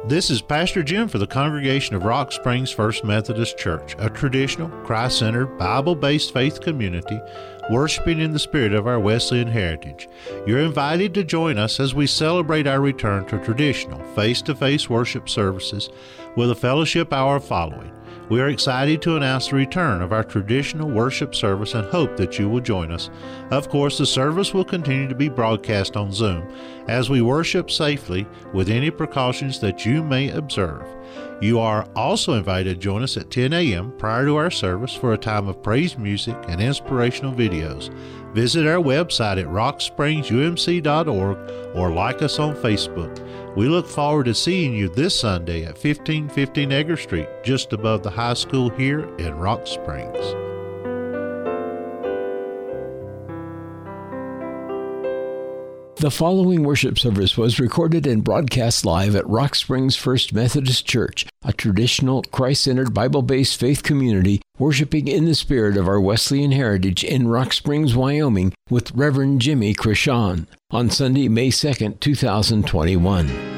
This is Pastor Jim for the congregation of Rock Springs First Methodist Church, a traditional, Christ-centered, Bible-based faith community worshiping in the spirit of our Wesleyan heritage. You're invited to join us as we celebrate our return to traditional, face-to-face worship services with a fellowship hour following. We are excited to announce the return of our traditional worship service and hope that you will join us. Of course, the service will continue to be broadcast on Zoom as we worship safely with any precautions that you may observe. You are also invited to join us at 10 a.m. prior to our service for a time of praise music and inspirational videos. Visit our website at rockspringsumc.org or like us on Facebook. We look forward to seeing you this Sunday at 1550 Negger Street, just above the high school here in Rock Springs. The following worship service was recorded and broadcast live at Rock Springs First Methodist Church, a traditional, Christ-centered, Bible-based faith community worshiping in the spirit of our Wesleyan heritage in Rock Springs, Wyoming, with Reverend Jimmy Krishan on Sunday, May 2nd, 2021.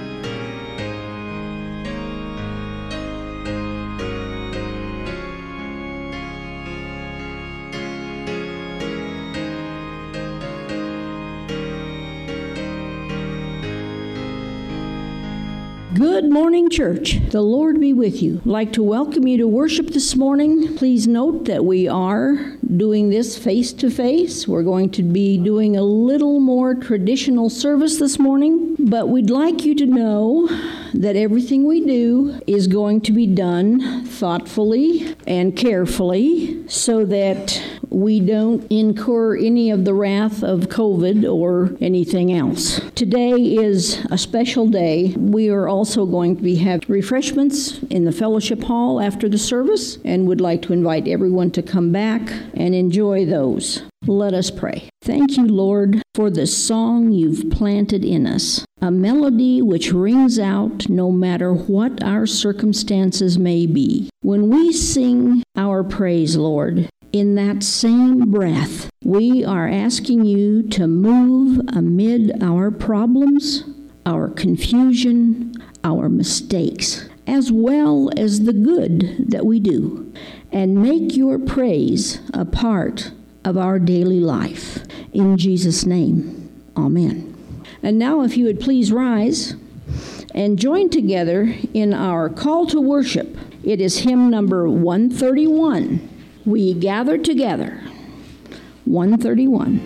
Good morning, church. The Lord be with you. I'd like to welcome you to worship this morning. Please note that we are doing this face-to-face. We're going to be doing a little more traditional service this morning, but we'd like you to know that everything we do is going to be done thoughtfully and carefully so that we don't incur any of the wrath of COVID or anything else. Today is a special day. We are also going to have refreshments in the fellowship hall after the service and would like to invite everyone to come back and enjoy those. Let us pray. Thank you, Lord, for the song you've planted in us, a melody which rings out no matter what our circumstances may be. When we sing our praise, Lord, in that same breath, we are asking you to move amid our problems, our confusion, our mistakes, as well as the good that we do, and make your praise a part of our daily life. In Jesus' name, amen. And now if you would please rise and join together in our call to worship. It is hymn number 131. We gather together. 131.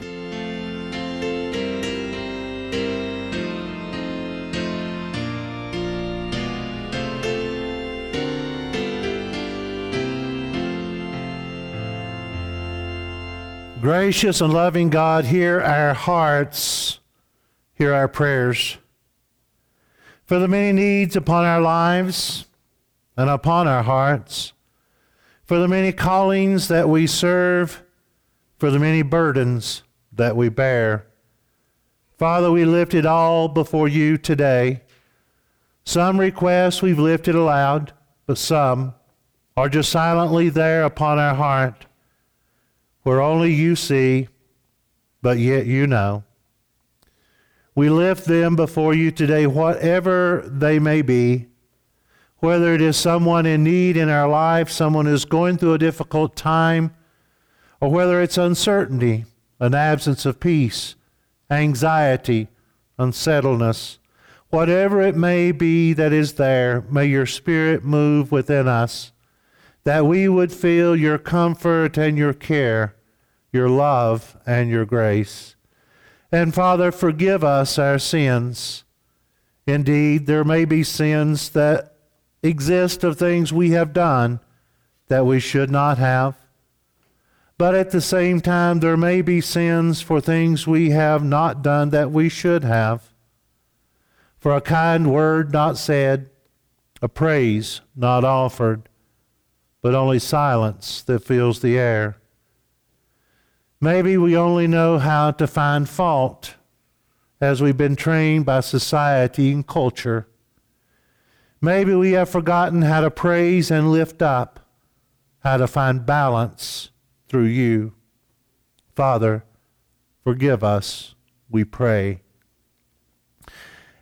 Gracious and loving God, hear our hearts, hear our prayers. For the many needs upon our lives and upon our hearts, for the many callings that we serve, for the many burdens that we bear. Father, we lift it all before you today. Some requests we've lifted aloud, but some are just silently there upon our heart, where only you see, but yet you know. We lift them before you today, whatever they may be, whether it is someone in need in our life, someone who's going through a difficult time, or whether it's uncertainty, an absence of peace, anxiety, unsettledness. Whatever it may be that is there, may your Spirit move within us, that we would feel your comfort and your care, your love and your grace. And Father, forgive us our sins. Indeed, there may be sins that exist of things we have done that we should not have. But at the same time, there may be sins for things we have not done that we should have. For a kind word not said, a praise not offered, but only silence that fills the air. Maybe we only know how to find fault as we've been trained by society and culture. Maybe we have forgotten how to praise and lift up, how to find balance through you. Father, forgive us, we pray.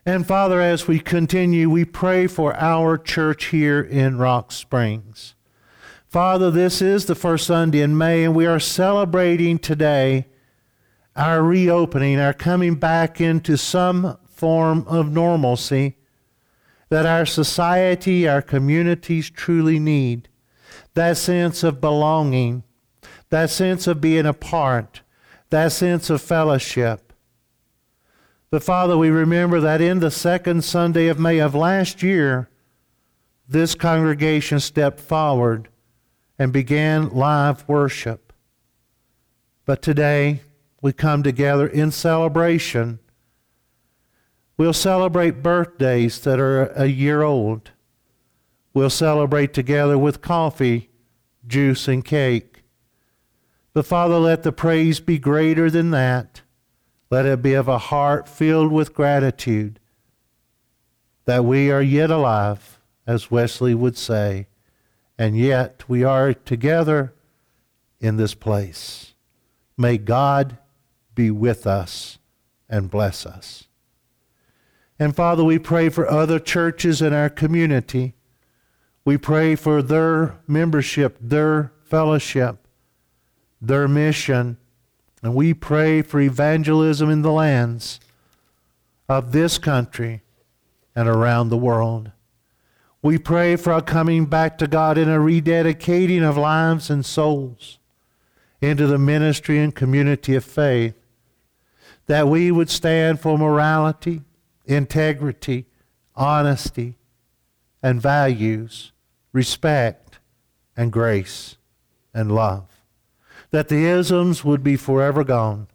And Father, as we continue, we pray for our church here in Rock Springs. Father, this is the first Sunday in May, and we are celebrating today our reopening, our coming back into some form of normalcy that our society, our communities truly need. That sense of belonging, that sense of being a part, that sense of fellowship. But Father, we remember that in the second Sunday of May of last year, this congregation stepped forward and began live worship. But today, we come together in celebration. We'll celebrate birthdays that are a year old. We'll celebrate together with coffee, juice, and cake. But Father, let the praise be greater than that. Let it be of a heart filled with gratitude that we are yet alive, as Wesley would say, and yet we are together in this place. May God be with us and bless us. And Father, we pray for other churches in our community. We pray for their membership, their fellowship, their mission. And we pray for evangelism in the lands of this country and around the world. We pray for a coming back to God and a rededicating of lives and souls into the ministry and community of faith, that we would stand for morality, integrity, honesty, and values, respect, and grace, and love. That the isms would be forever gone,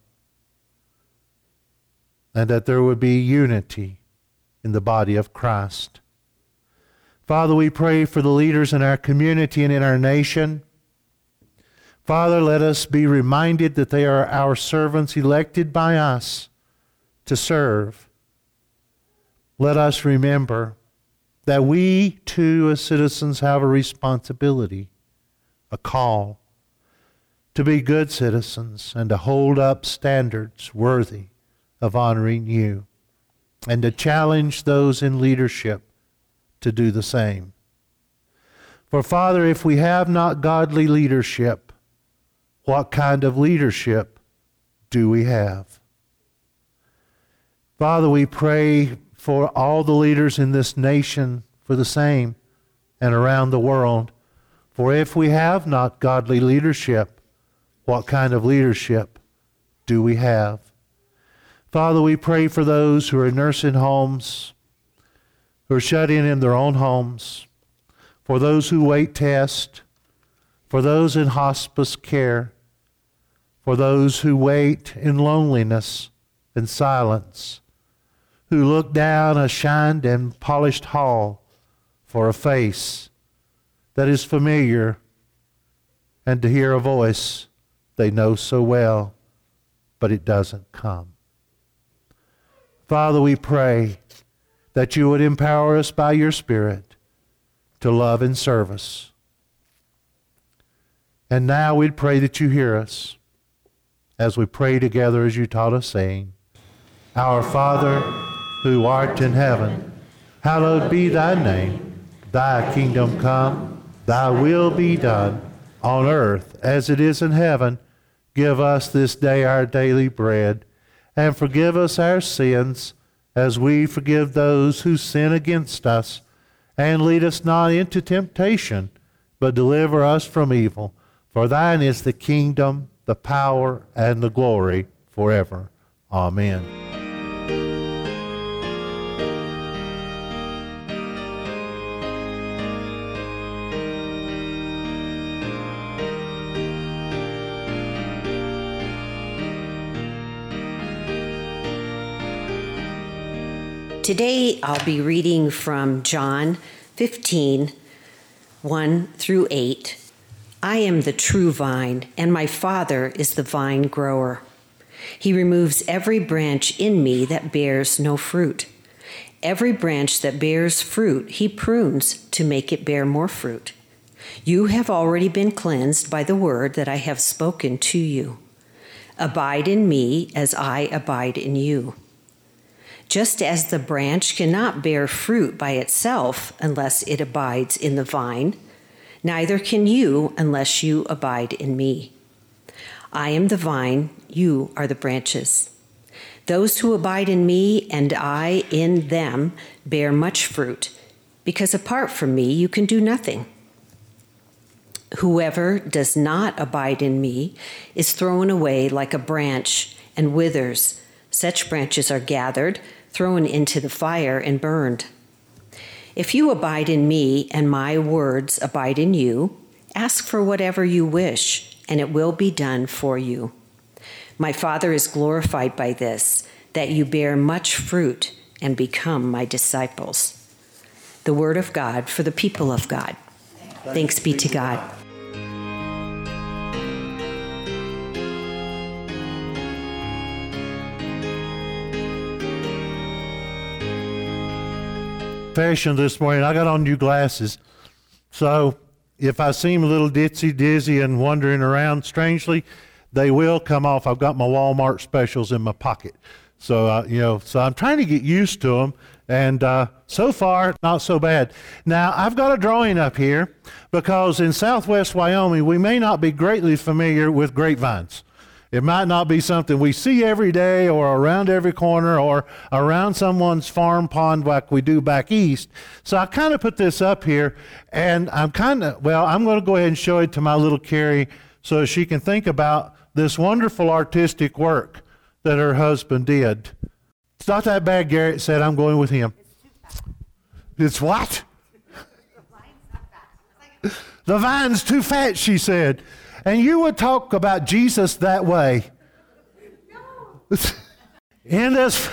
and that there would be unity in the body of Christ. Father, we pray for the leaders in our community and in our nation. Father, let us be reminded that they are our servants elected by us to serve. Let us remember that we too as citizens have a responsibility, a call, to be good citizens and to hold up standards worthy of honoring you, and to challenge those in leadership to do the same. For Father, if we have not godly leadership, what kind of leadership do we have? Father, we pray for all the leaders in this nation for the same and around the world. For if we have not godly leadership, what kind of leadership do we have? Father, we pray for those who are in nursing homes, who are shut in their own homes, for those who wait test, for those in hospice care, for those who wait in loneliness and silence, who look down a shined and polished hall for a face that is familiar and to hear a voice they know so well, but it doesn't come. Father, we pray that you would empower us by your Spirit to love and service. And now we'd pray that you hear us as we pray together as you taught us, saying, Our Father, who art in heaven, hallowed be thy name. Thy kingdom come, thy will be done, on earth as it is in heaven. Give us this day our daily bread, and forgive us our sins, as we forgive those who sin against us. And lead us not into temptation, but deliver us from evil. For thine is the kingdom, the power, and the glory forever. Amen. Today I'll be reading from John 15, 1 through 8. I am the true vine, and my Father is the vine grower. He removes every branch in me that bears no fruit. Every branch that bears fruit he prunes to make it bear more fruit. You have already been cleansed by the word that I have spoken to you. Abide in me as I abide in you. Just as the branch cannot bear fruit by itself unless it abides in the vine, neither can you unless you abide in me. I am the vine, you are the branches. Those who abide in me and I in them bear much fruit, because apart from me you can do nothing. Whoever does not abide in me is thrown away like a branch and withers. Such branches are gathered, thrown into the fire, and burned. If you abide in me and my words abide in you, ask for whatever you wish, and it will be done for you. My Father is glorified by this, that you bear much fruit and become my disciples. The word of God for the people of God. Thanks be to God. Confession this morning. I got on new glasses, so if I seem a little ditzy, dizzy, and wandering around strangely, they will come off. I've got my Walmart specials in my pocket, so so I'm trying to get used to them, and so far not so bad. Now I've got a drawing up here because in Southwest Wyoming we may not be greatly familiar with grapevines. It might not be something we see every day or around every corner or around someone's farm pond like we do back east. So I kind of put this up here, and I'm going to go ahead and show it to my little Carrie so she can think about this wonderful artistic work that her husband did. It's not that bad, Garrett said. I'm going with him. It's what? The vine's too fat, she said. And you would talk about Jesus that way. No. In this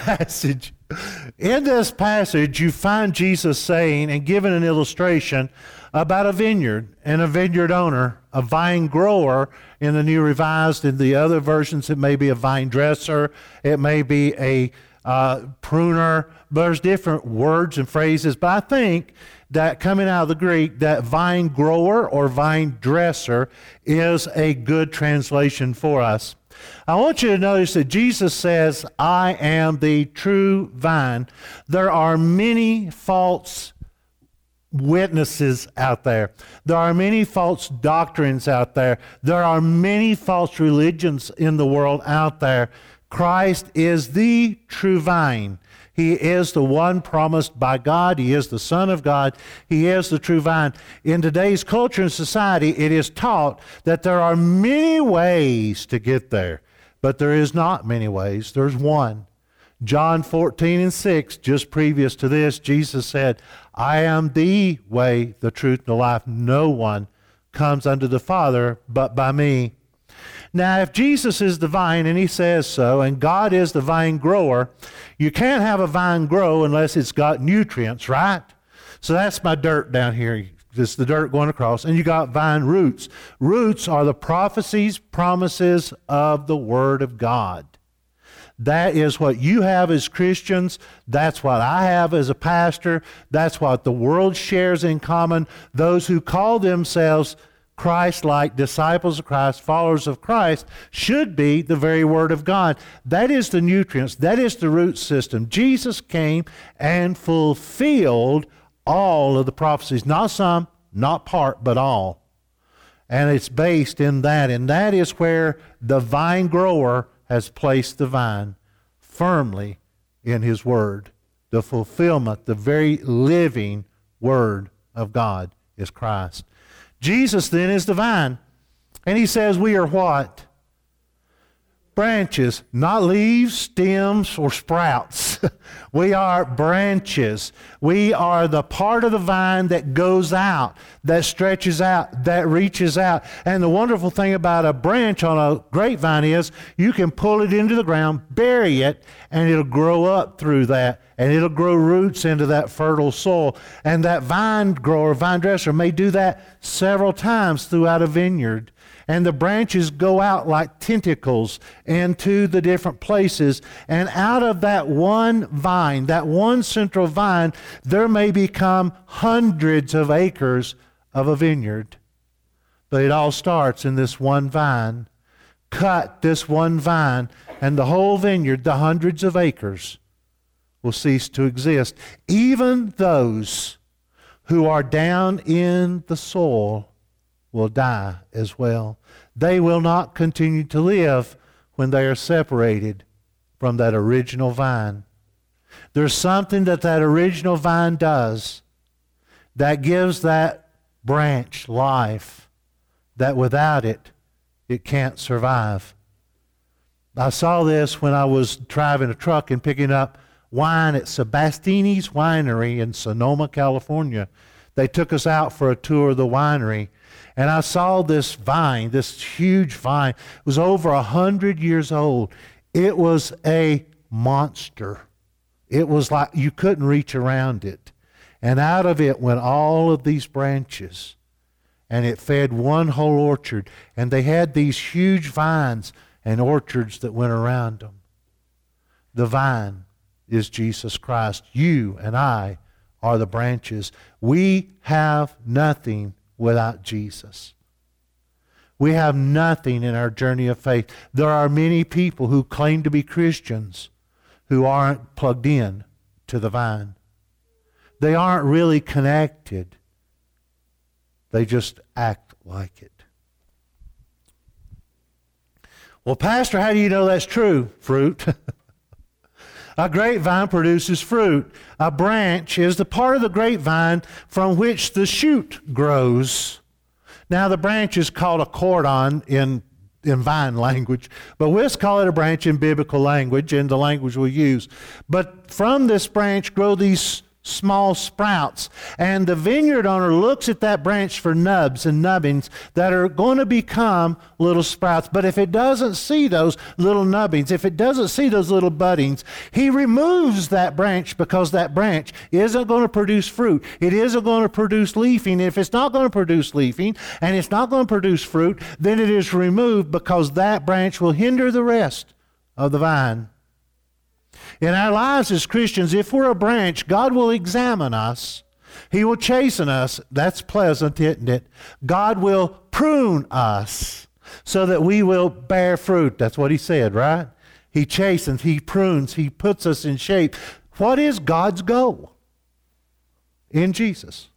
passage, you find Jesus saying and giving an illustration about a vineyard and a vineyard owner, a vine grower in the New Revised. In the other versions, it may be a vine dresser. It may be a pruner. There's different words and phrases. But I think that coming out of the Greek, that vine grower or vine dresser is a good translation for us. I want you to notice that Jesus says, I am the true vine. There are many false witnesses out there. There are many false doctrines out there. There are many false religions in the world out there. Christ is the true vine. He is the one promised by God. He is the Son of God. He is the true vine. In today's culture and society, it is taught that there are many ways to get there, but there is not many ways. There's one. John 14:6, just previous to this, Jesus said, I am the way, the truth, and the life. No one comes unto the Father but by me. Now, if Jesus is the vine, and he says so, and God is the vine grower, you can't have a vine grow unless it's got nutrients, right? So that's my dirt down here. This is the dirt going across. And you got vine roots. Roots are the prophecies, promises of the Word of God. That is what you have as Christians. That's what I have as a pastor. That's what the world shares in common. Those who call themselves Christ-like, disciples of Christ, followers of Christ, should be the very Word of God. That is the nutrients. That is the root system. Jesus came and fulfilled all of the prophecies. Not some, not part, but all. And it's based in that. And that is where the vine grower has placed the vine firmly in His Word. The fulfillment, the very living Word of God is Christ. Jesus then is the vine. And he says we are what? Branches, not leaves, stems, or sprouts. We are branches. We are the part of the vine that goes out, that stretches out, that reaches out. And the wonderful thing about a branch on a grapevine is you can pull it into the ground, bury it, and it'll grow up through that. And it'll grow roots into that fertile soil. And that vine grower, vine dresser, may do that several times throughout a vineyard. And the branches go out like tentacles into the different places. And out of that one vine, that one central vine, there may become hundreds of acres of a vineyard. But it all starts in this one vine. Cut this one vine, and the whole vineyard, the hundreds of acres, will cease to exist. Even those who are down in the soil will die as well. They will not continue to live when they are separated from that original vine. There's something that original vine does that gives that branch life, that without it, it can't survive. I saw this when I was driving a truck and picking up wine at Sebastiani's Winery in Sonoma, California. They took us out for a tour of the winery, and I saw this vine, this huge vine. It was over 100 years old. It was a monster. It was like you couldn't reach around it. And out of it went all of these branches, and it fed one whole orchard. And they had these huge vines and orchards that went around them. The vine is Jesus Christ. You and I are the branches. We have nothing without Jesus. We have nothing in our journey of faith. There are many people who claim to be Christians who aren't plugged in to the vine. They aren't really connected. They just act like it. Well, Pastor, how do you know that's true? Fruit. A grapevine produces fruit. A branch is the part of the grapevine from which the shoot grows. Now, the branch is called a cordon in vine language, but we'll call it a branch in biblical language, in the language we use. But from this branch grow these small sprouts, and the vineyard owner looks at that branch for nubs and nubbings that are going to become little sprouts. But if it doesn't see those little nubbings, if it doesn't see those little buddings, he removes that branch, because that branch isn't going to produce fruit. It isn't going to produce leafing. If it's not going to produce leafing and it's not going to produce fruit, then it is removed, because that branch will hinder the rest of the vine. In our lives as Christians, if we're a branch, God will examine us. He will chasten us. That's pleasant, isn't it? God will prune us so that we will bear fruit. That's what he said, right? He chastens, he prunes, he puts us in shape. What is God's goal in Jesus?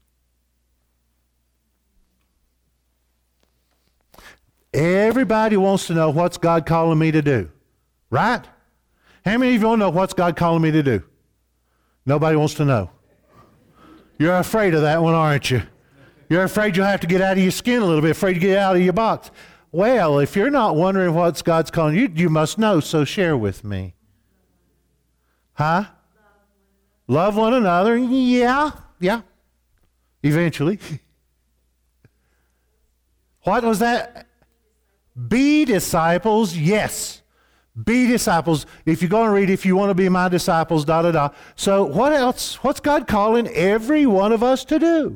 Everybody wants to know, what's God calling me to do, right? How many of you want to know what's God calling me to do? Nobody wants to know. You're afraid of that one, aren't you? You're afraid you'll have to get out of your skin a little bit, afraid to get out of your box. Well, if you're not wondering what God's calling you, you must know, so share with me. Huh? Love one another. Yeah. Eventually. What was that? Be disciples, yes. Be disciples. If you go and read, if you want to be my disciples, So what else? What's God calling every one of us to do?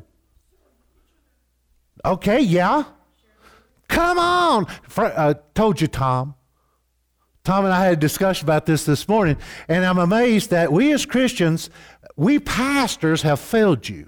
Okay, yeah. Come on. Told you, Tom. Tom and I had a discussion about this morning, and I'm amazed that we as Christians, we pastors have failed you.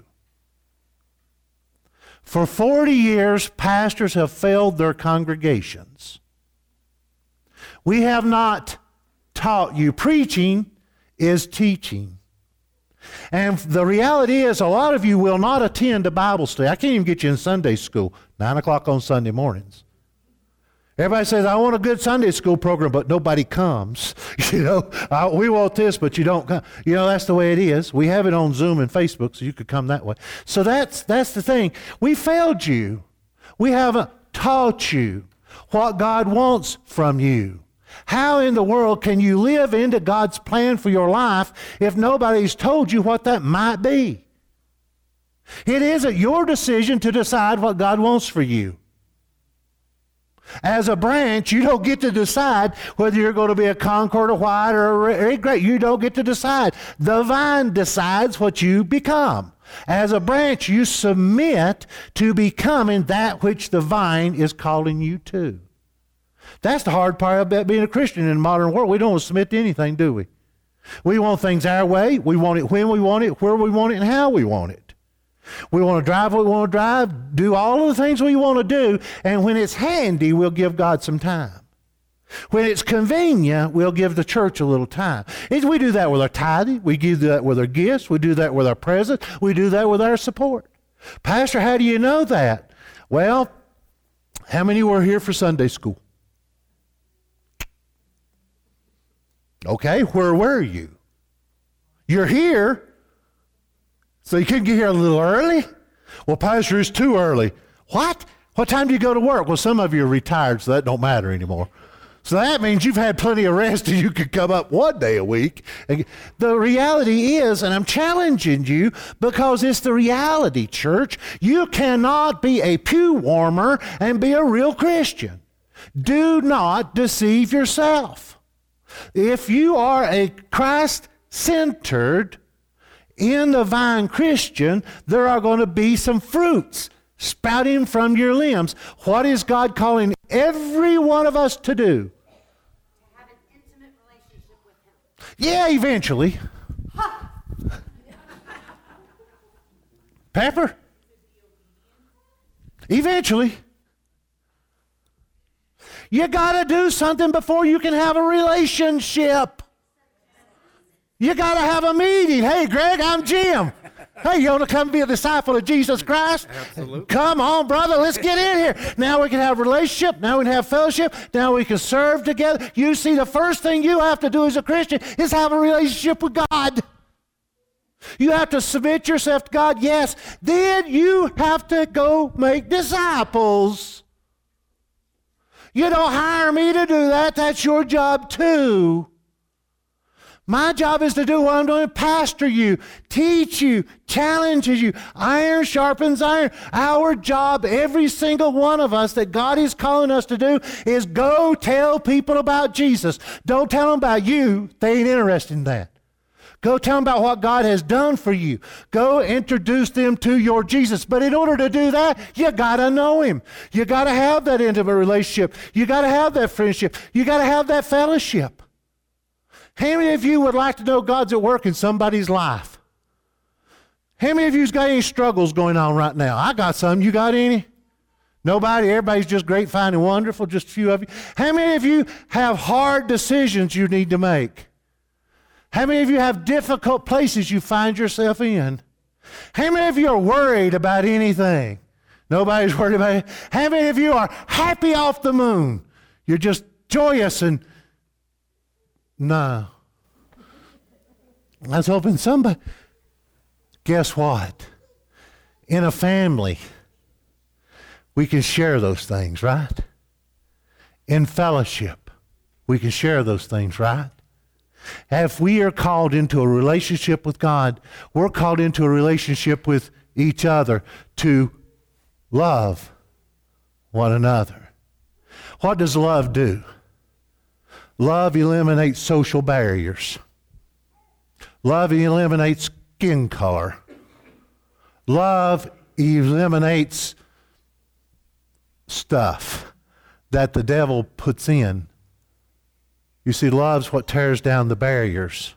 For 40 years, pastors have failed their congregations. We have not taught you. Preaching is teaching. And the reality is, a lot of you will not attend a Bible study. I can't even get you in Sunday school, 9 o'clock on Sunday mornings. Everybody says, I want a good Sunday school program, but nobody comes. We want this, but you don't come. That's the way it is. We have it on Zoom and Facebook, so you could come that way. So that's the thing. We failed you. We haven't taught you what God wants from you. How in the world can you live into God's plan for your life if nobody's told you what that might be? It isn't your decision to decide what God wants for you. As a branch, you don't get to decide whether you're going to be a Concord, a White, or a Red Grape. You don't get to decide. The vine decides what you become. As a branch, you submit to becoming that which the vine is calling you to. That's the hard part about being a Christian in the modern world. We don't want to submit to anything, do we? We want things our way. We want it when we want it, where we want it, and how we want it. We want to drive what we want to drive, do all of the things we want to do, and when it's handy, we'll give God some time. When it's convenient, we'll give the church a little time. We do that with our tithing. We do that with our gifts. We do that with our presence. We do that with our support. Pastor, how do you know that? Well, how many were here for Sunday school? Okay, where were you? You're here, so you couldn't get here a little early? Well, Pastor, it's too early. What? What time do you go to work? Well, some of you are retired, so that don't matter anymore. So that means you've had plenty of rest and you could come up one day a week. The reality is, and I'm challenging you because it's the reality, church, you cannot be a pew warmer and be a real Christian. Do not deceive yourself. If you are a Christ-centered, in the vine Christian, there are going to be some fruits spouting from your limbs. What is God calling every one of us to do? To have an intimate relationship with Him. Yeah, eventually. Pepper? Eventually. You got to do something before you can have a relationship. You got to have a meeting. Hey, Greg, I'm Jim. Hey, you want to come be a disciple of Jesus Christ? Absolutely. Come on, brother, let's get in here. Now we can have a relationship. Now we can have fellowship. Now we can serve together. You see, the first thing you have to do as a Christian is have a relationship with God. You have to submit yourself to God, yes. Then you have to go make disciples. You don't hire me to do that. That's your job too. My job is to do what I'm doing, pastor you, teach you, challenge you. Iron sharpens iron. Our job, every single one of us that God is calling us to do, is go tell people about Jesus. Don't tell them about you. They ain't interested in that. Go tell them about what God has done for you. Go introduce them to your Jesus. But in order to do that, you got to know Him. You got to have that intimate relationship. You got to have that friendship. You got to have that fellowship. How many of you would like to know God's at work in somebody's life? How many of you's got any struggles going on right now? I got some. You got any? Nobody? Everybody's just great, fine, and wonderful? Just a few of you? How many of you have hard decisions you need to make? How many of you have difficult places you find yourself in? How many of you are worried about anything? Nobody's worried about it. How many of you are happy off the moon? You're just joyous and... No. I was hoping somebody... Guess what? In a family, we can share those things, right? In fellowship, we can share those things, right? If we are called into a relationship with God, we're called into a relationship with each other to love one another. What does love do? Love eliminates social barriers. Love eliminates skin color. Love eliminates stuff that the devil puts in. You see, love's what tears down the barriers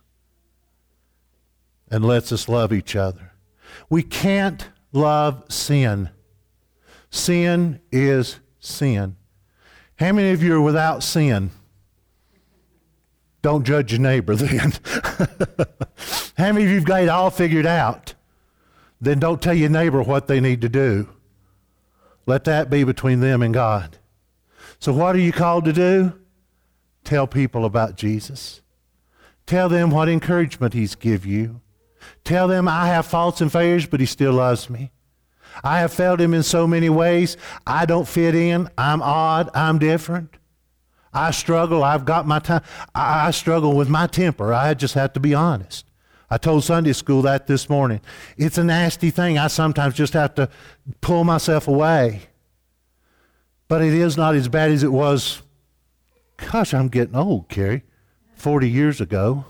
and lets us love each other. We can't love sin. Sin is sin. How many of you are without sin? Don't judge your neighbor then. How many of you have got it all figured out? Then don't tell your neighbor what they need to do. Let that be between them and God. So what are you called to do? Tell people about Jesus. Tell them what encouragement He's give you. Tell them I have faults and failures, but He still loves me. I have failed Him in so many ways. I don't fit in. I'm odd. I'm different. I struggle. I've got my time. I struggle with my temper. I just have to be honest. I told Sunday school that this morning. It's a nasty thing. I sometimes just have to pull myself away. But it is not as bad as it was. Gosh, I'm getting old, Carrie. 40 years ago.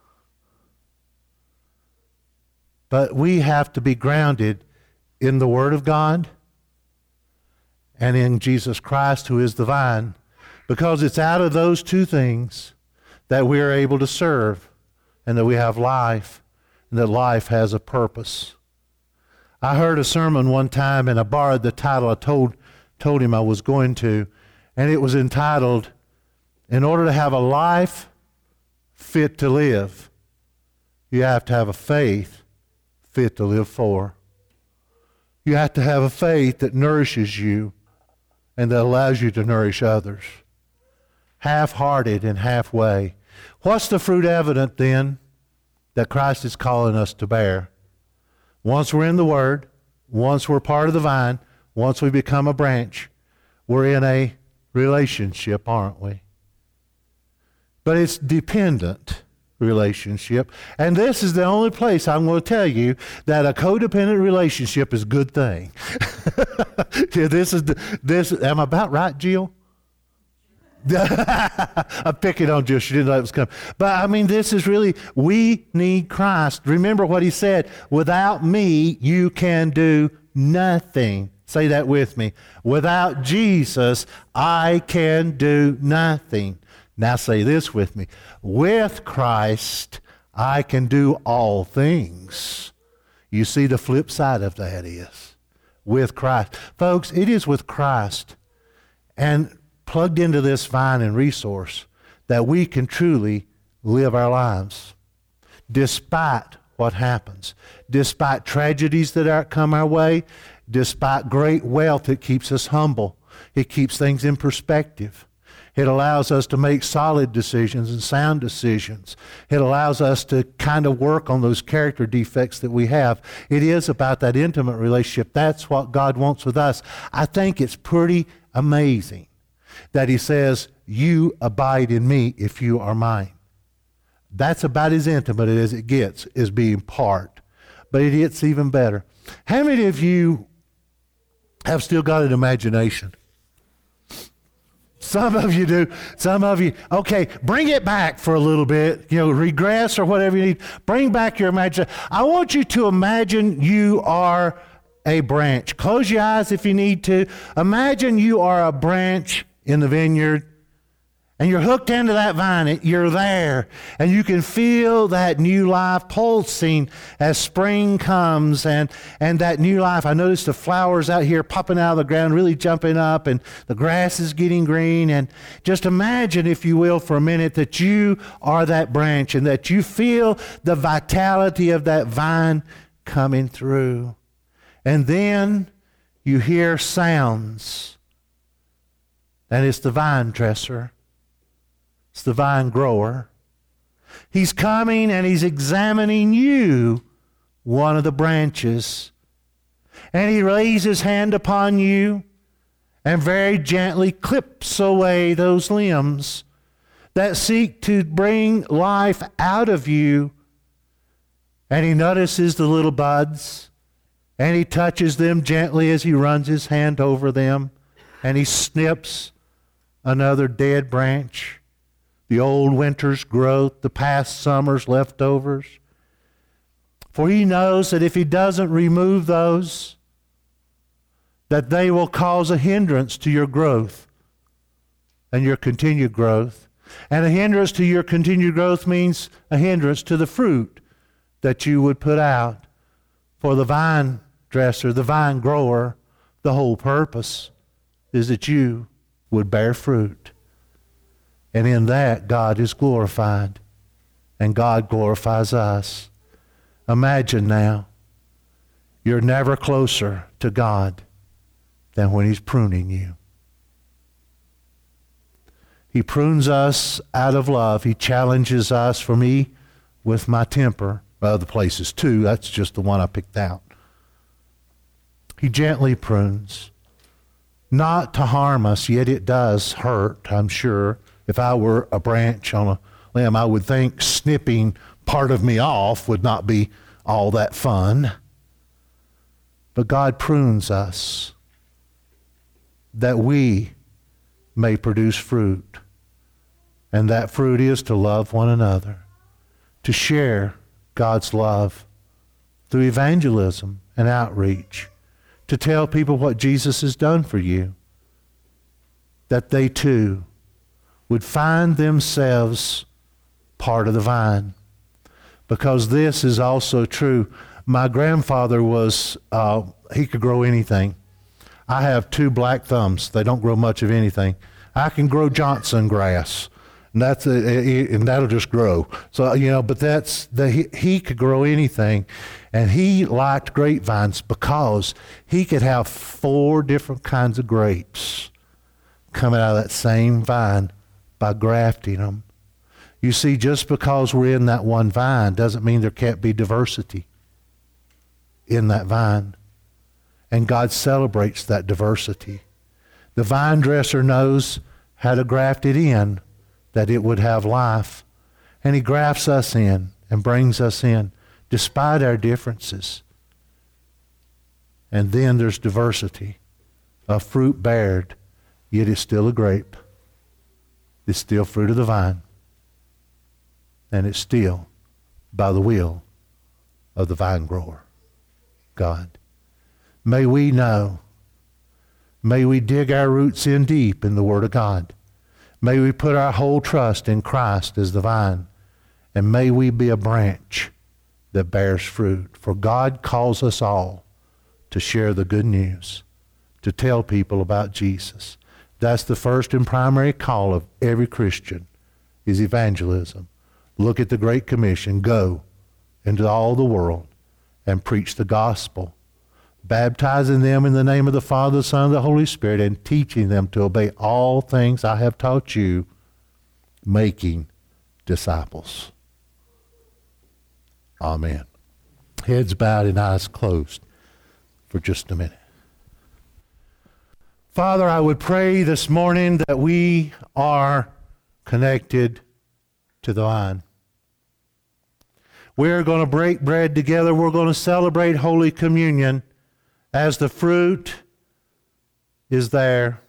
But we have to be grounded in the Word of God and in Jesus Christ, who is the vine. Because it's out of those two things that we are able to serve and that we have life and that life has a purpose. I heard a sermon one time and I borrowed the title. I told him I was going to, and it was entitled, In order to have a life fit to live, you have to have a faith fit to live for. You have to have a faith that nourishes you and that allows you to nourish others. Half-hearted and halfway. What's the fruit evident then that Christ is calling us to bear? Once we're in the Word, once we're part of the vine, once we become a branch, we're in a relationship, aren't we? But it's dependent relationship. And this is the only place I'm going to tell you that a codependent relationship is a good thing. Am I about right, Jill? I'm picking on Jill. She didn't know it was coming. But I mean, this is really, we need Christ. Remember what he said, without me, you can do nothing. Say that with me. Without Jesus, I can do nothing. Now say this with me. With Christ, I can do all things. You see, the flip side of that is with Christ. Folks, it is with Christ and plugged into this vine and resource that we can truly live our lives despite what happens, despite tragedies that come our way, despite great wealth that keeps us humble. It keeps things in perspective. It allows us to make solid decisions and sound decisions. It allows us to kind of work on those character defects that we have. It is about that intimate relationship. That's what God wants with us. I think it's pretty amazing that he says, you abide in me if you are mine. That's about as intimate as it gets, is being part. But it gets even better. How many of you have still got an imagination? Some of you do. Some of you, okay, bring it back for a little bit. Regress or whatever you need. Bring back your imagination. I want you to imagine you are a branch. Close your eyes if you need to. Imagine you are a branch in the vineyard, and you're hooked into that vine. You're there, and you can feel that new life pulsing as spring comes, and that new life. I noticed the flowers out here popping out of the ground, really jumping up, and the grass is getting green. And just imagine, if you will, for a minute, that you are that branch and that you feel the vitality of that vine coming through. And then you hear sounds, and it's the vine dresser. It's the vine grower. He's coming and he's examining you, one of the branches. And he lays his hand upon you and very gently clips away those limbs that seek to bring life out of you. And he notices the little buds, and he touches them gently as he runs his hand over them, and he snips another dead branch. The old winter's growth, the past summer's leftovers. For he knows that if he doesn't remove those, that they will cause a hindrance to your growth and your continued growth. And a hindrance to your continued growth means a hindrance to the fruit that you would put out. For the vine dresser, the vine grower, the whole purpose is that you would bear fruit. And in that, God is glorified, and God glorifies us. Imagine now, you're never closer to God than when he's pruning you. He prunes us out of love. He challenges us. For me, with my temper, other places too, that's just the one I picked out. He gently prunes, not to harm us, yet it does hurt, I'm sure. If I were a branch on a limb, I would think snipping part of me off would not be all that fun. But God prunes us that we may produce fruit. And that fruit is to love one another, to share God's love through evangelism and outreach, to tell people what Jesus has done for you, that they too would find themselves part of the vine. Because this is also true. My grandfather was, he could grow anything. I have 2 black thumbs. They don't grow much of anything. I can grow Johnson grass. And and that'll just grow. So, but he could grow anything. And he liked grapevines because he could have 4 different kinds of grapes coming out of that same vine by grafting them. You see, just because we're in that one vine doesn't mean there can't be diversity in that vine. And God celebrates that diversity. The vine dresser knows how to graft it in, that it would have life. And he grafts us in and brings us in, despite our differences. And then there's diversity. A fruit bared, yet it's still a grape. It's still fruit of the vine. And it's still by the will of the vine grower, God. May we know, may we dig our roots in deep in the Word of God. May we put our whole trust in Christ as the vine. And may we be a branch that bears fruit. For God calls us all to share the good news, to tell people about Jesus. That's the first and primary call of every Christian, is evangelism. Look at the Great Commission. Go into all the world and preach the gospel, baptizing them in the name of the Father, the Son, and the Holy Spirit, and teaching them to obey all things I have taught you, making disciples. Amen. Heads bowed and eyes closed for just a minute. Father, I would pray this morning that we are connected to the vine. We're going to break bread together. We're going to celebrate Holy Communion as the fruit is there.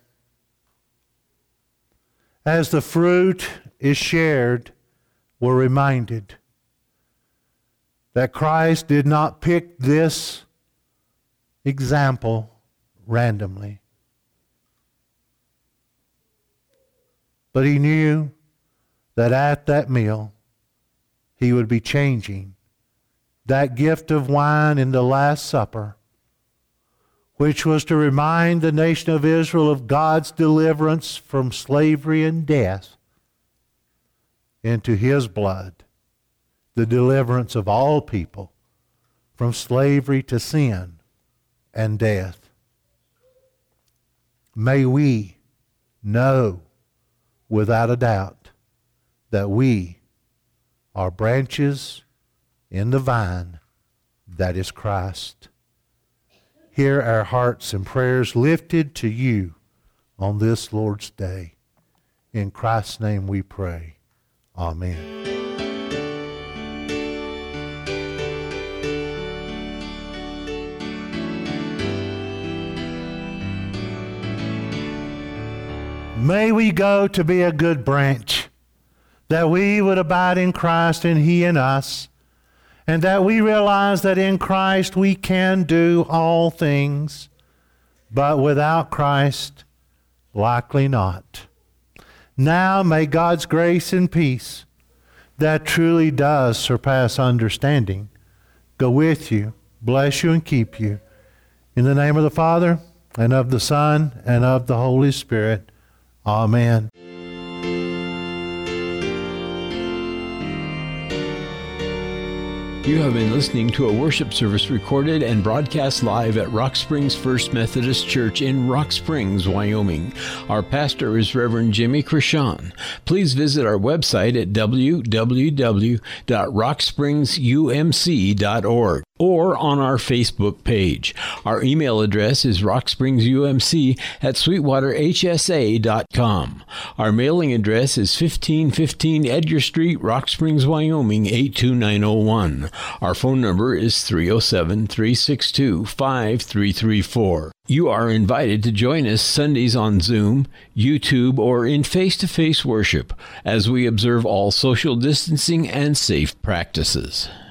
As the fruit is shared, we're reminded that Christ did not pick this example randomly. But he knew that at that meal, he would be changing that gift of wine in the Last Supper, which was to remind the nation of Israel of God's deliverance from slavery and death, into his blood, the deliverance of all people from slavery to sin and death. May we know without a doubt that we are branches in the vine that is Christ. Hear our hearts and prayers lifted to you on this Lord's Day. In Christ's name we pray. Amen. May we go to be a good branch, that we would abide in Christ and he in us, and that we realize that in Christ we can do all things, but without Christ, likely not. Now may God's grace and peace, that truly does surpass understanding, go with you, bless you, and keep you. In the name of the Father, and of the Son, and of the Holy Spirit. Amen. You have been listening to a worship service recorded and broadcast live at Rock Springs First Methodist Church in Rock Springs, Wyoming. Our pastor is Reverend Jimmy Krishan. Please visit our website at www.rockspringsumc.org or on our Facebook page. Our email address is rockspringsumc@sweetwaterhsa.com. Our mailing address is 1515 Edgar Street, Rock Springs, Wyoming, 82901. Our phone number is 307-362-5334. You are invited to join us Sundays on Zoom, YouTube, or in face-to-face worship as we observe all social distancing and safe practices.